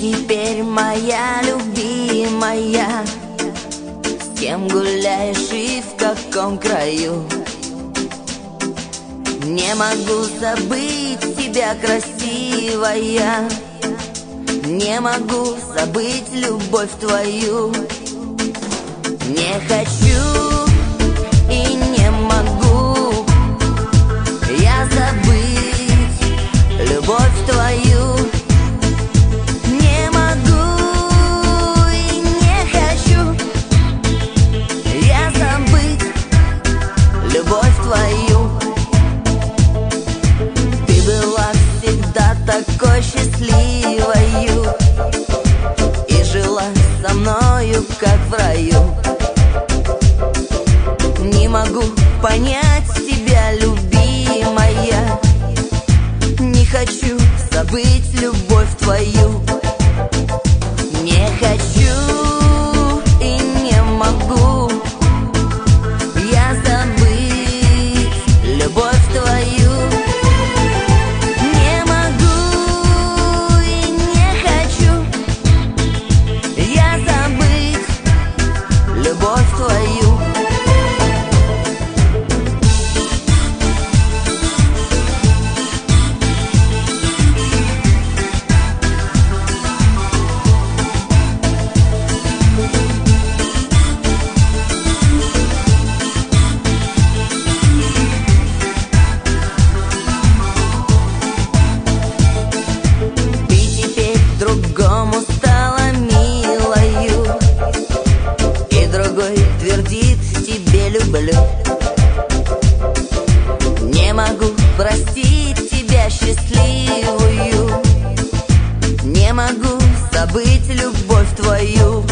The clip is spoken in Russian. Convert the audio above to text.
теперь моя любимая? С кем гуляешь и в каком краю? Не могу забыть тебя, красивая. Не могу забыть любовь твою. Не хочу и не могу я забыть любовь твою. Не могу и не хочу я забыть любовь твою. Ты была всегда такой счастливою и жила со мною, как в раю. Не могу понять тебя, любимая. Не хочу забыть любовь твою. Не хочу и не могу я забыть любовь твою. Не могу и не хочу я забыть любовь твою. Другому стала милою, и другой твердит тебе люблю. Не могу простить тебя, счастливую. Не могу забыть любовь твою.